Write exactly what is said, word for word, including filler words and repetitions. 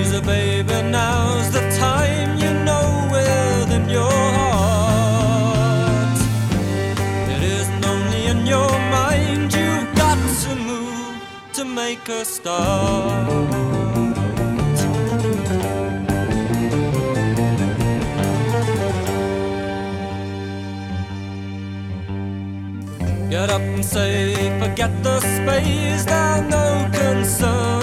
Tease a baby, now's the time, you know, within your heart. It isn't only in your mind, you've got to move to make a start. Get up and say, forget the space, now no concern.